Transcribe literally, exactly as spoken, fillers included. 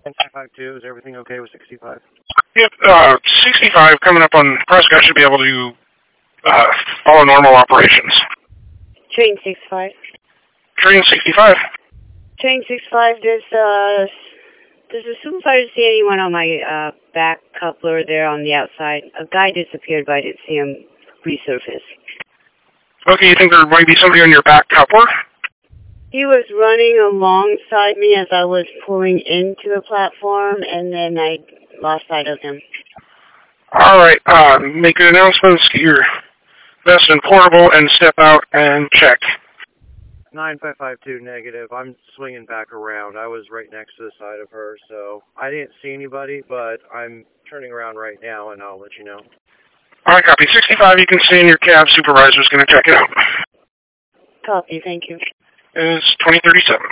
five five two, is everything okay with sixty-five? Yep, uh, sixty-five coming up on Prescott should be able to uh, follow normal operations. Train sixty-five. Train sixty-five. Train sixty-five, does, uh, does the supervisor see anyone on my uh, back coupler there on the outside? A guy disappeared, but I didn't see him resurface. Okay, you think there might be somebody on your back coupler? He was running alongside me as I was pulling into the platform, and then I lost sight of him. All right, uh, make an announcement, get your vest and portable, and step out and check. nine five five two negative. I'm swinging back around. I was right next to the side of her, so I didn't see anybody, but I'm turning around right now, and I'll let you know. All right, copy. sixty-five, you can stay in your cab. Supervisor's going to check it out. Copy, thank you. It's twenty thirty-seven.